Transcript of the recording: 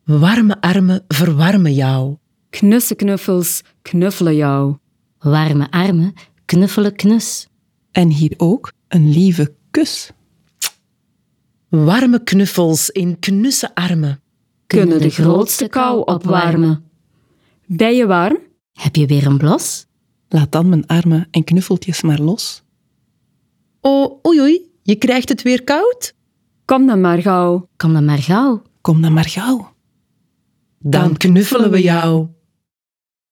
Warme armen verwarmen jou. Knussenknuffels knuffelen jou. Warme armen knuffelen knus. En hier ook een lieve kus. Warme knuffels in knusse armen. Kunnen de grootste kou opwarmen. Ben je warm? Heb je weer een blos? Laat dan mijn armen en knuffeltjes maar los. Oh, oei, je krijgt het weer koud? Kom dan maar gauw. Kom dan maar gauw. Kom dan maar gauw. Dan knuffelen we jou.